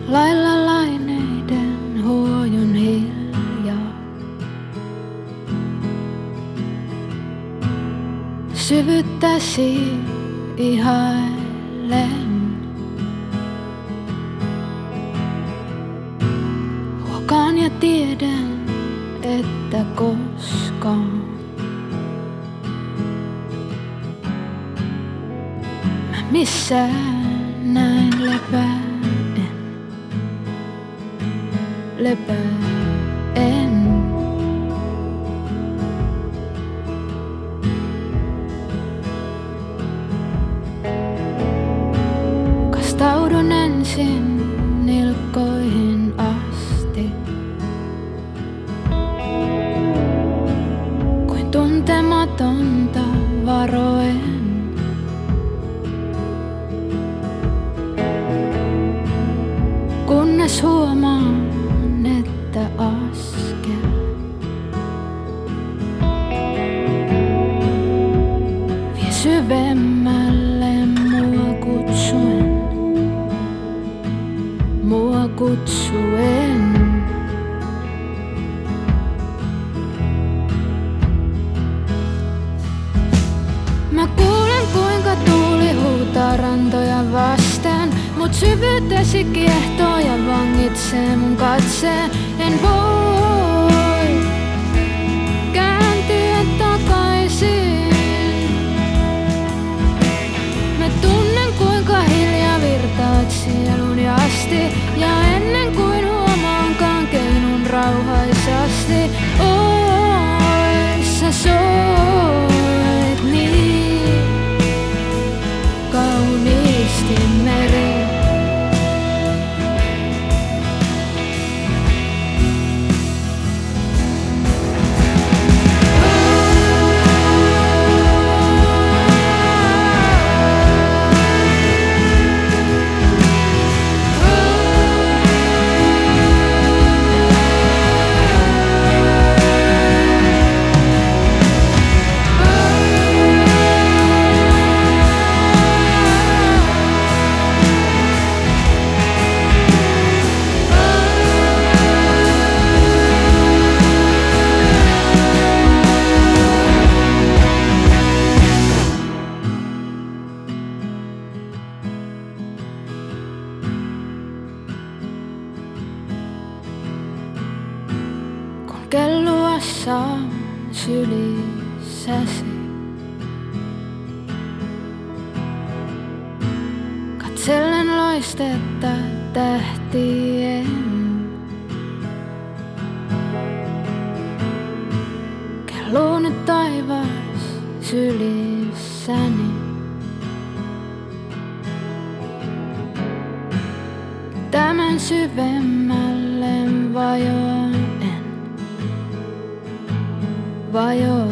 lailla laineiden huojun hiljaa. Syvyttäsi ihailen. Huokaan ja tiedän, että koskaan mä missään näin lepään. Kastaudun ensin nilkkoihin asti, kuin tuntematonta varoen. Kunnes huomaan, että askel vie syvemmälle mua kutsuen. Mä kuulen kuinka tuuli huutaa rantoja vasten, mut syvyytesi kiehtoo ja vangitsee mun katseen. En voi kääntyä takaisin. Mä tunnen kuinka hiljaa virtaat sieluni asti, ja ennen kuin huomaankaan keinun rauhaisasti. Oi, sä soit niin kauniisti meri. Kellua saan sylissäsi. Katsellen loistetta tähtien. Kelluu nyt taivas sylissäni. Tämän syvemmälle vajoen.